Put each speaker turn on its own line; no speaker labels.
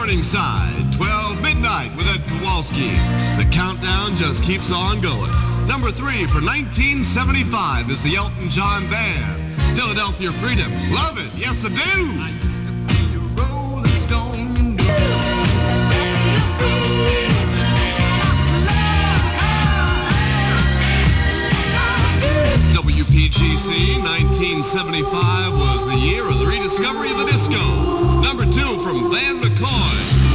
Morningside, 12 midnight with Ed Kowalski. The countdown just keeps on going. Number 3 for 1975 is the Elton John Band. Philadelphia Freedom. Love it. Yes, I do.
I used to be a rolling stone, you know.
WPGC 1975 was the year of the rediscovery of the disco. Number 2 from Van McCoy.